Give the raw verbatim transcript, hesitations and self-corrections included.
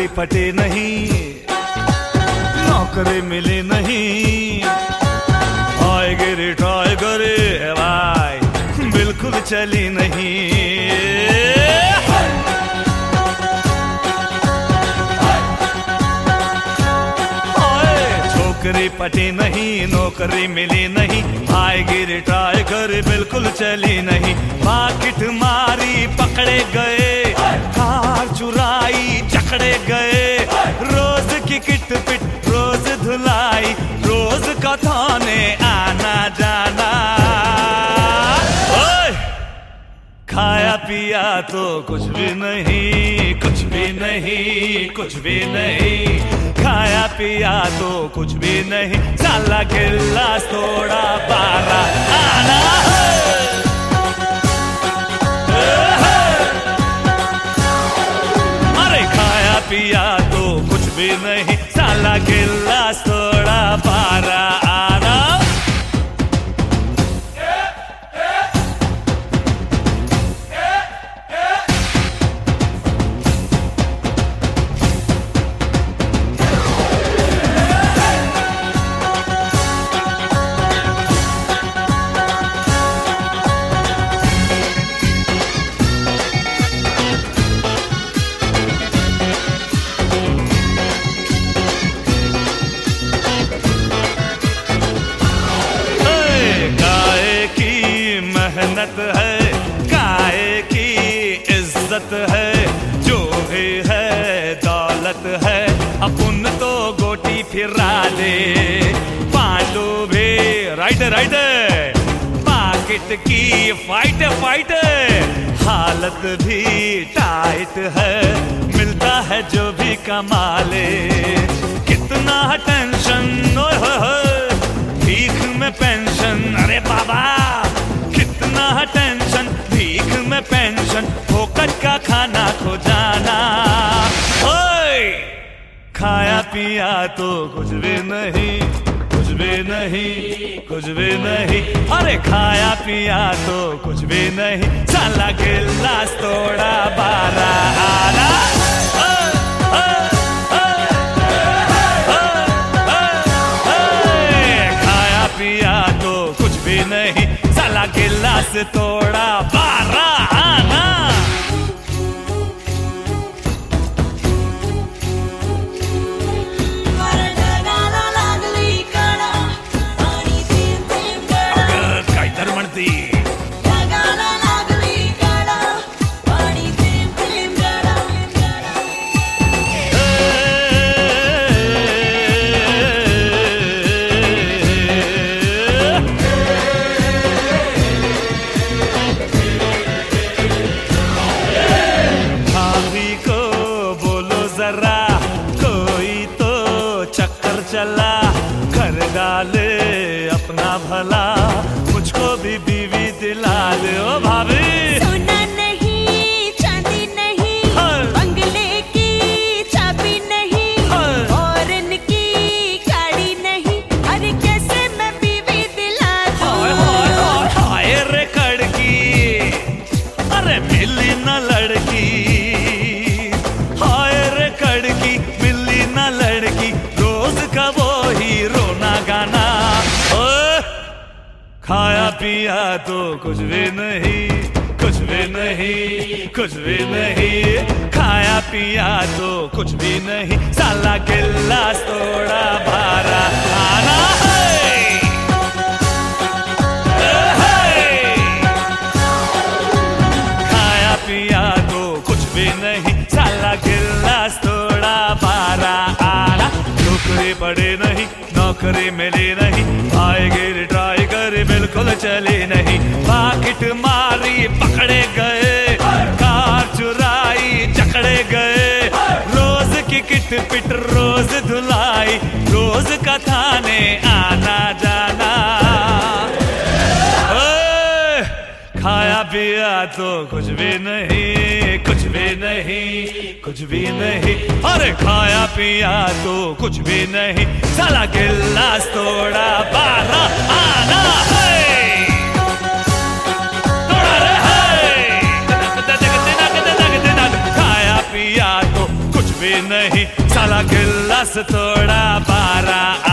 पटे नहीं, नौकरी मिली नहीं, आएगी रिटायर करे भाई बिल्कुल चली नहीं। छोकरी पटी नहीं, नौकरी मिली नहीं, आएगी रिटायर कर बिल्कुल चली नहीं। पाकिट मारी पकड़े गए, कार चुराई जकड़े गए, रोज की किट पिट रोज धुलाई, रोज का थाने आना जाना। ओए! खाया पिया तो कुछ भी नहीं, कुछ भी नहीं, कुछ भी नहीं, खाया पिया तो कुछ भी नहीं, साला गिलास थोड़ा बारा आना। अरे खाया पिया तो कुछ भी नहीं, साला गिलास थोड़ा बारा आना। मेहनत है, काय की इज्जत है, जो भी है दौलत है, अपन तो गोटी फिरा दे। पांडू भी राइट राइट, पाकिट की फाइट फाइट, हालत भी टाइट है, मिलता है जो भी कमा ले। कितना टेंशन, भीख में पेंशन, अरे बाबा कितना टेंशन, भीख में पेंशन, फोकट का खाना खो जाना। ओए! खाया पिया तो कुछ भी नहीं, कुछ भी नहीं, कुछ भी नहीं, अरे खाया पिया तो कुछ भी नहीं, साला गिलास थोड़ा बारा आना। खाया पिया तो कुछ भी नहीं, साला गिलास थोड़ा बारा आना। अगं काय तर म्हणती जरा कोई तो चक्कर चला, कर डाले अपना भला, मुझको भी बीवी दिला दे। ओ भाभी सोना नहीं, चांदी नहीं, बंगले की चाबी नहीं, फॉरेन की गाड़ी नहीं, अरे कैसे मैं बीवी दिला दूं? हाय हाय हाय हाय रे कड़की, अरे मिली न लड़की, हाय रे कड़की मिली न लड़की, रोज का वो ही रोना गाना। ओए! खाया पिया तो कुछ भी नहीं, कुछ भी नहीं, कुछ भी नहीं, खाया पिया तो कुछ भी नहीं, साला गिलास थोड़ा बारा आना। खाया पिया तो कुछ भी नहीं, साला गिलास थोड़ा बारा आना। नौकरी पड़े नहीं, नौकरी मिली नहीं, आएगी रिटायर कर बिल्कुल चली नहीं। पाकिट मारी पकड़े गए, कार चुराई जकड़े गए, रोज की किट पिट रोज धुलाई, रोज का थाने आना जाना। ओए! खाया पिया तो कुछ भी नहीं, कुछ भी नहीं, कुछ भी नहीं, अरे खाया पिया तो कुछ भी नहीं, साला गिलास थोड़ा बारा आना। खाया पिया तो कुछ भी नहीं, गिलास तोड़ा बारह